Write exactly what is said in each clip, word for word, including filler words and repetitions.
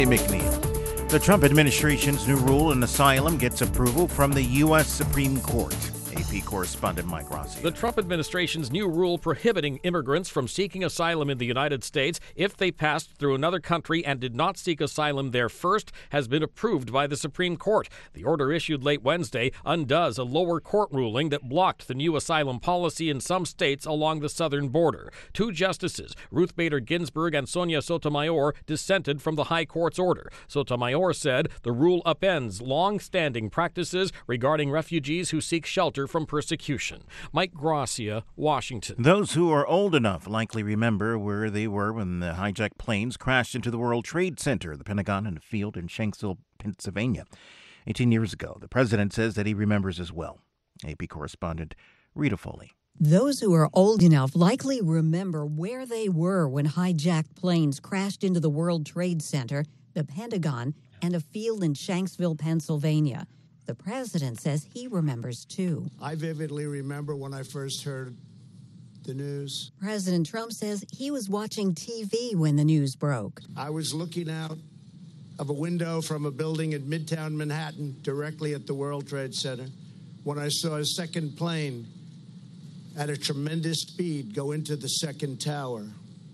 McNeil. The Trump administration's new rule on asylum gets approval from the U S Supreme Court. A P correspondent Mike Rossi. The Trump administration's new rule prohibiting immigrants from seeking asylum in the United States if they passed through another country and did not seek asylum there first has been approved by the Supreme Court. The order issued late Wednesday undoes a lower court ruling that blocked the new asylum policy in some states along the southern border. Two justices, Ruth Bader Ginsburg and Sonia Sotomayor, dissented from the High Court's order. Sotomayor said the rule upends long-standing practices regarding refugees who seek shelter from persecution. Mike Gracia, Washington. Those who are old enough likely remember where they were when the hijacked planes crashed into the World Trade Center, the Pentagon, and a field in Shanksville, Pennsylvania. eighteen years ago, the president says that he remembers as well. A P correspondent Rita Foley. Those who are old enough likely remember where they were when hijacked planes crashed into the World Trade Center, the Pentagon, and a field in Shanksville, Pennsylvania. The president says he remembers, too. I vividly remember when I first heard the news. President Trump says he was watching T V when the news broke. I was looking out of a window from a building in Midtown Manhattan, directly at the World Trade Center, when I saw a second plane at a tremendous speed go into the second tower.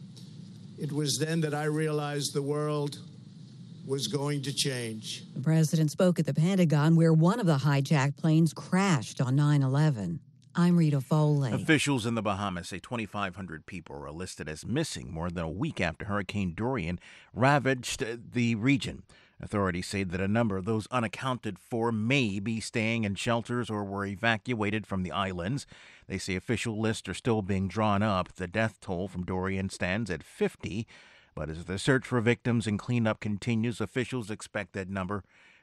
It was then that I realized the world was going to change. The president spoke at the Pentagon, where one of the hijacked planes crashed on nine eleven. I'm Rita Foley. Officials in the Bahamas say twenty-five hundred people are listed as missing more than a week after Hurricane Dorian ravaged the region. Authorities say that a number of those unaccounted for may be staying in shelters or were evacuated from the islands. They say official lists are still being drawn up. The death toll from Dorian stands at fifty. But as the search for victims and cleanup continues, officials expect that number